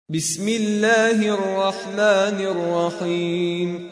بسم الله الرحمن الرحيم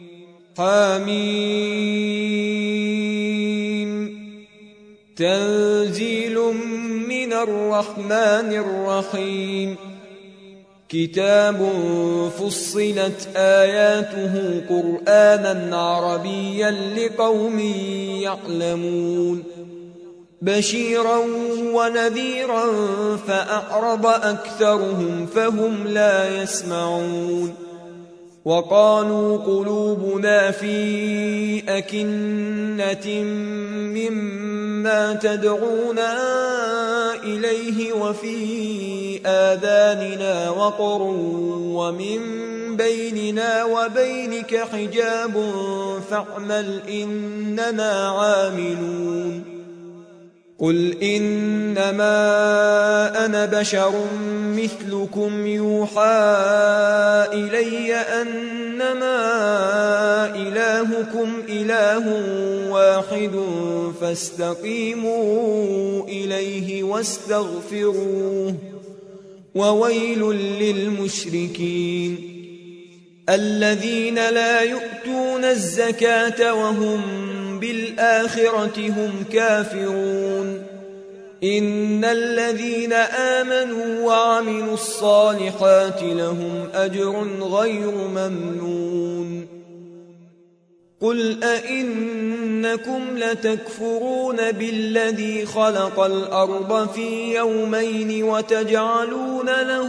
حميم تنزيل من الرحمن الرحيم كتاب فصلت آياته قرآنا عربيا لقوم يعلمون بشيرا ونذيرا فأعرض أكثرهم فهم لا يسمعون وقالوا قلوبنا في أكنة مما تدعونا إليه وفي آذاننا وقر ومن بيننا وبينك حجاب فاعمل إننا عاملون قل إنما أنا بشر مثلكم يوحى إلي أنما إلهكم إله واحد فاستقيموا إليه واستغفروه وويل للمشركين الذين لا يؤتون الزكاة وهم بالآخرة هم كافرون إن الذين آمنوا وعملوا الصالحات لهم أجر غير ممنون قل أئنكم لتكفرون بالذي خلق الأرض في يومين وتجعلون له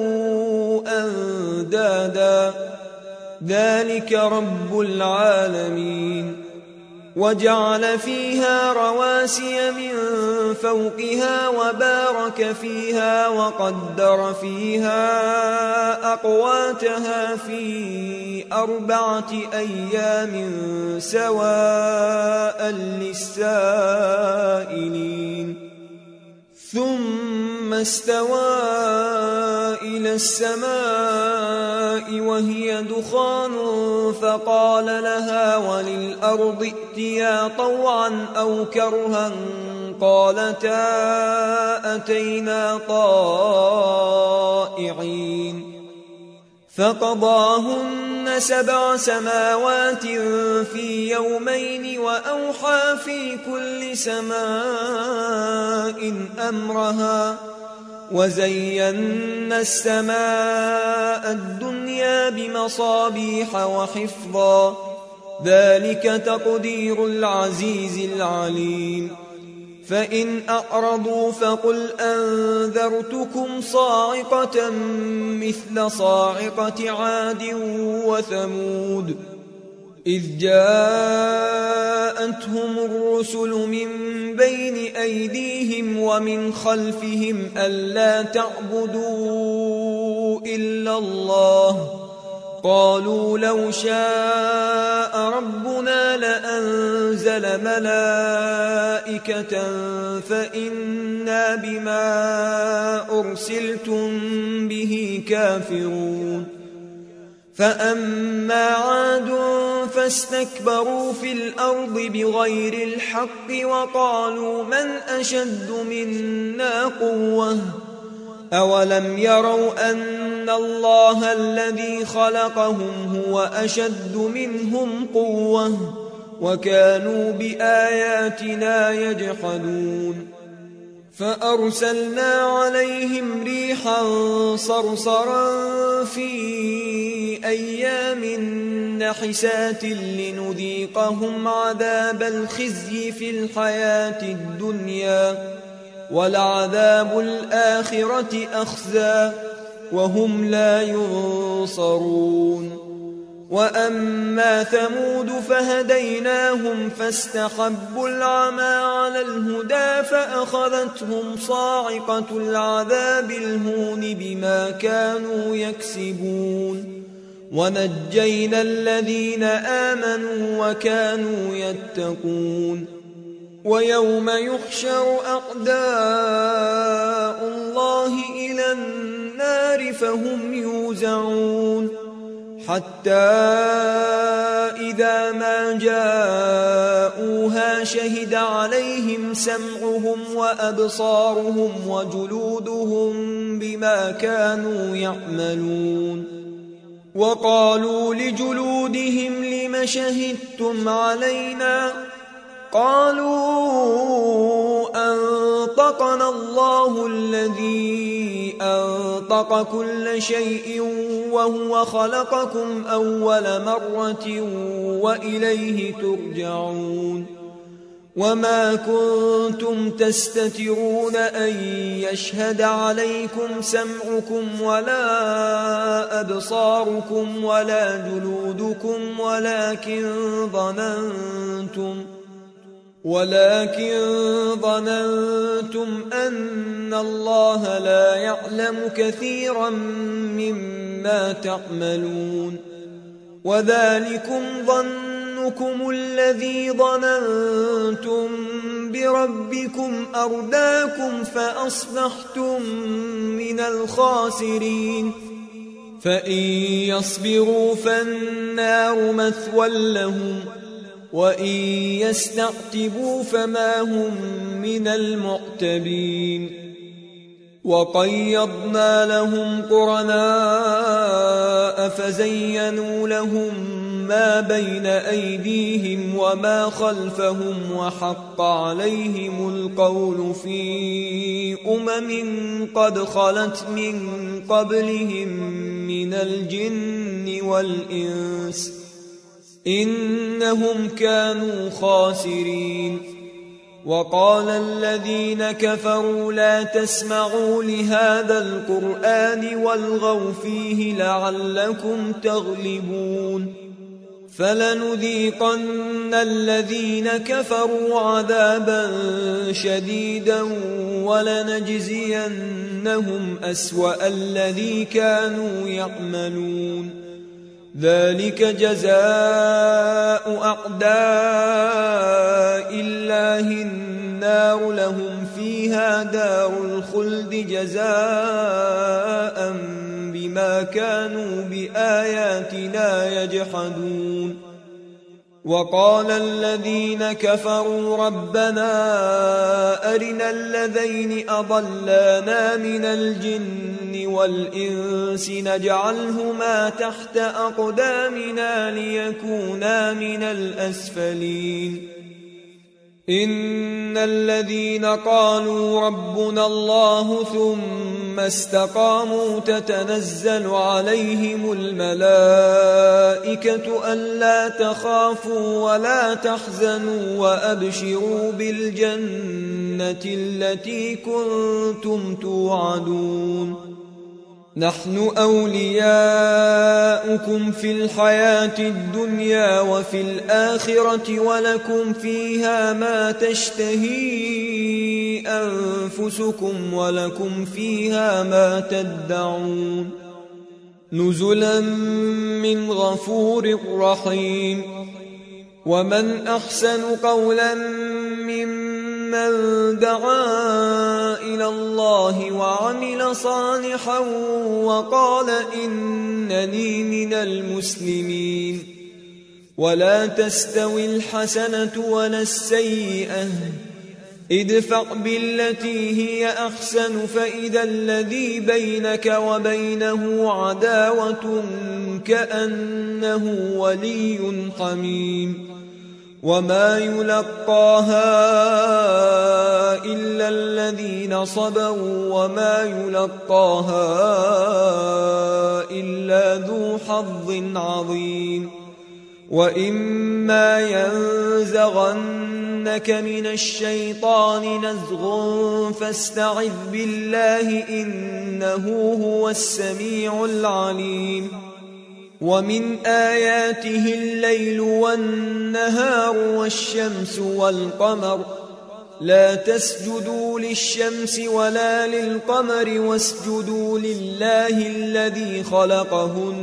أندادا ذلك رب العالمين وجعل فيها رواسي من فوقها وبارك فيها وقدر فيها أقواتها في 4 أيام سواء للسائلين ثم استوى إلى السماء وهي دخان فقال لها وللأرض ائتيا طوعا أو كرها قالتا أتينا طائعين فقضاهن 7 سماوات في يومين وأوحى في كل سماء أمرها وزينا السماء الدنيا بمصابيح وحفظا ذلك تقدير العزيز العليم فإن أعرضوا فقل أنذرتكم صاعقة مثل صاعقة عاد وثمود إذ جاءتهم الرسل من بين أيديهم ومن خلفهم ألا تعبدوا إلا الله قالوا لو شاء ربنا لأنزل ملائكة فإنا بما أرسلتم به كافرون فأما عاد فاستكبروا في الأرض بغير الحق وقالوا من أشد منا قوة أولم يروا أن الله الذي خلقهم هو أشد منهم قوة وكانوا بآياتنا يجحدون فأرسلنا عليهم ريحا صرصرا في أيام نحسات لنذيقهم عذاب الخزي في الحياة الدنيا ولعذاب الآخرة أخزى وهم لا ينصرون وأما ثمود فهديناهم فاستحبوا العمى على الهدى فأخذتهم صاعقة العذاب الهون بما كانوا يكسبون ونجينا الذين آمنوا وكانوا يتقون ويوم يحشر أعداء الله إلى النار فهم يوزعون حتى إذا ما جاءوها شهد عليهم سمعهم وأبصارهم وجلودهم بما كانوا يعملون وقالوا لجلودهم لم شهدتم علينا قالوا أنطقنا الله الذي أنطق كل شيء وهو خلقكم أول مرة وإليه ترجعون وما كنتم تستترون أن يشهد عليكم سمعكم ولا أبصاركم ولا جلودكم ولكن ظننتم أن الله لا يعلم كثيرا مما تعملون وذلكم ظنكم الذي ظننتم بربكم أرداكم فأصبحتم من الخاسرين فإن يصبروا فالنار مثوى لهم وإن يستعتبوا فما هم من المعتبين وقيضنا لهم قرناء فزينوا لهم ما بين أيديهم وما خلفهم وحق عليهم القول في قد خلت من قبلهم من الجن والإنس إنهم كانوا خاسرين وقال الذين كفروا لا تسمعوا لهذا القرآن والغوا فيه لعلكم تغلبون فلنذيقن الذين كفروا عذابا شديدا ولنجزينهم أسوأ الذي كانوا يعملون ذلك جزاء أعداء الله النار لهم فيها دار الخلد جزاء بما كانوا بآياتنا يجحدون وقال الذين كفروا ربنا أرنا الذين أضلانا من الجن والإنس نجعلهما تحت أقدامنا ليكونا من الأسفلين إن الذين قالوا ربنا الله ثم استقاموا تتنزل عليهم الملائكة ألا تخافوا ولا تحزنوا وأبشروا بالجنة التي كنتم توعدون نحن أولياؤكم في الحياة الدنيا وفي الآخرة ولكم فيها ما تشتهي أنفسكم ولكم فيها ما تدعون نزلا من غفور رحيم ومن أحسن قولا ممن دعا إلى الله وعمل صالحا وقال إنني من المسلمين ولا تستوي الحسنة ولا السيئة ادفع بالتي هي أحسن فإذا الذي بينك وبينه عداوة كأنه ولي حميم وما يلقاها إلا الذين صبروا وما يلقاها إلا ذو حظ عظيم وإما ينزغنك من الشيطان نزغ فاستعذ بالله إنه هو السميع العليم ومن آياته الليل والنهار والشمس والقمر لا تسجدوا للشمس ولا للقمر واسجدوا لله الذي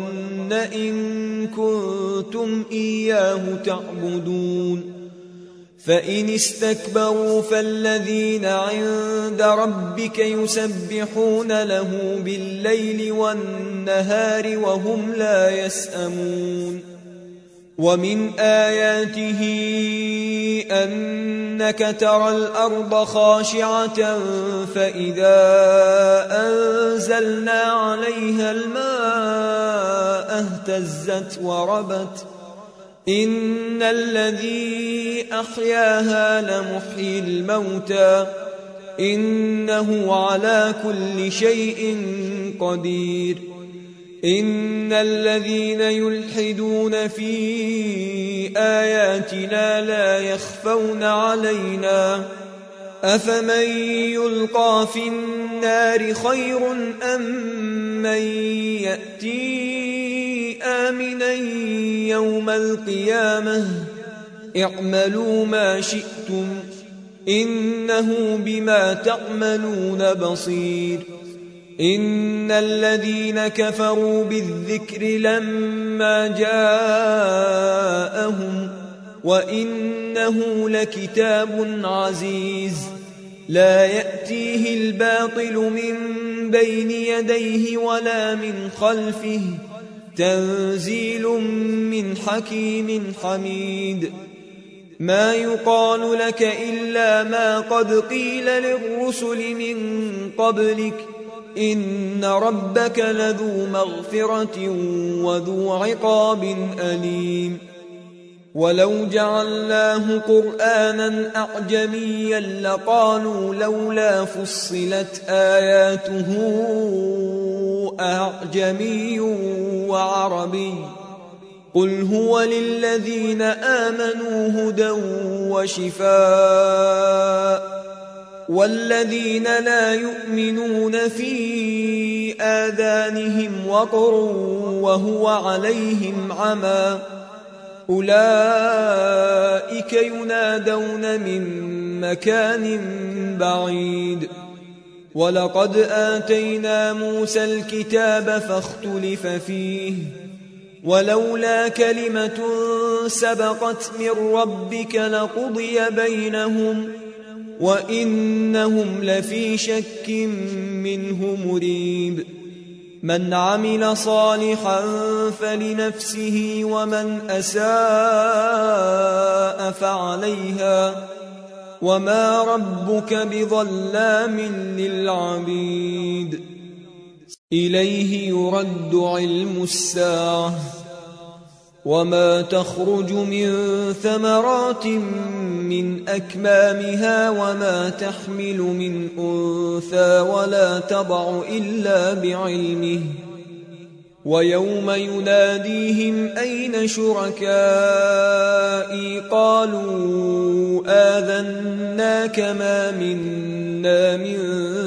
خلقهن إن كنتم إياه تعبدون فإن استكبروا فالذين عند ربك يسبحون له بالليل والنهار وهم لا يسأمون ومن آياته أنك ترى الأرض خاشعة فإذا أنزلنا عليها الماء اهتزت وربت إن الذي أحياها لمحيي الموتى إنه على كل شيء قدير إن الذين يلحدون في آياتنا لا يخفون علينا أفمن يلقى في النار خير أم من يأتي آمنا يوم القيامة اعملوا ما شئتم إنه بما تعملون بصير إن الذين كفروا بالذكر لما جاءهم وإنه لكتاب عزيز لا يأتيه الباطل من بين يديه ولا من خلفه تنزيل من حكيم حميد ما يقال لك إلا ما قد قيل للرسل من قبلك إن ربك لذو مغفرة وذو عقاب أليم ولو جعلناه قرآنا أعجميا لقالوا لولا فصلت آياته أعجمي وعربي قل هو للذين آمنوا هدى وشفاء والذين لا يؤمنون في آذانهم وقر وهو عليهم عمى أولئك ينادون من مكان بعيد ولقد آتينا موسى الكتاب فاختلف فيه ولولا كلمة سبقت من ربك لقضي بينهم وإنهم لفي شك منه مريب من عمل صالحا فلنفسه ومن أساء فعليها وما ربك بظلام للعبيد إليه يرد علم الساعة وما تخرج من ثمرات من أكمامها وما تحمل من أنثى ولا تضع إلا بعلمه ويوم يناديهم أين شركائي قالوا آذناك ما منا من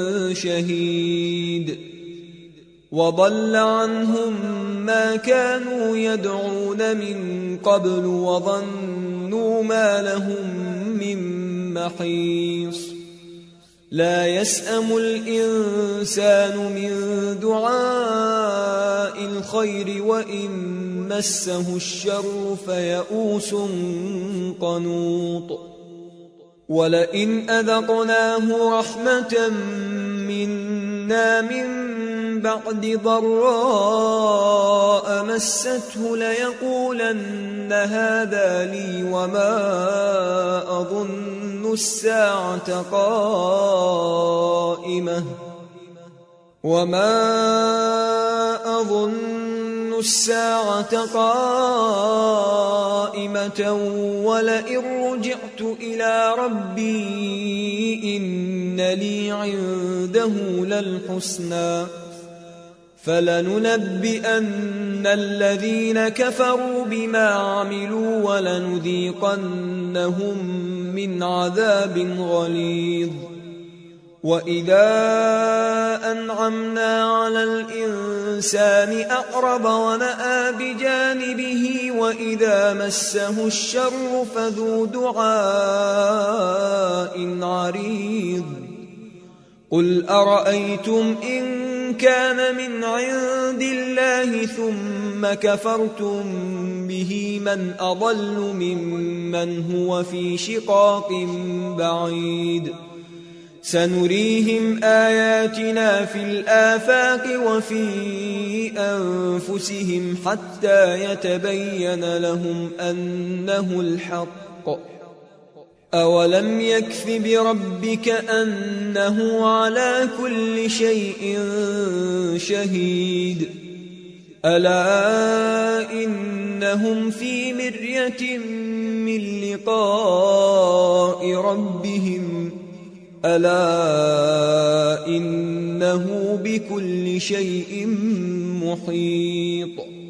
شهيد وضل عنهم ما كانوا يدعون من قبل وظنوا ما لهم من محيص لا يسأم الإنسان من دعاء الخير وإن مسه الشر فيئوس قنوط ولئن أذقناه رحمة منا من بعد ضراء مسته ليقولن هذا لي وما أظن الساعة قائمة ولئن رجعت إلى ربي إن لي عنده للحسنى فلننبئن الذين كفروا بما عملوا ولنذيقنهم من عذاب غليظ وإذا أنعمنا على الإنسان أعرض ونأى بجانبه وإذا مسه الشر فذو دعاء عريض قل أرأيتم إن كان من عند الله ثم كفرتم به من أضل ممن هو في شقاق بعيد سنريهم آياتنا في الآفاق وفي أنفسهم حتى يتبين لهم أنه الحق أولم يكف بربك أنه على كل شيء شهيد ألا إنهم في مرية من لقاء ربهم ألا إنه بكل شيء محيط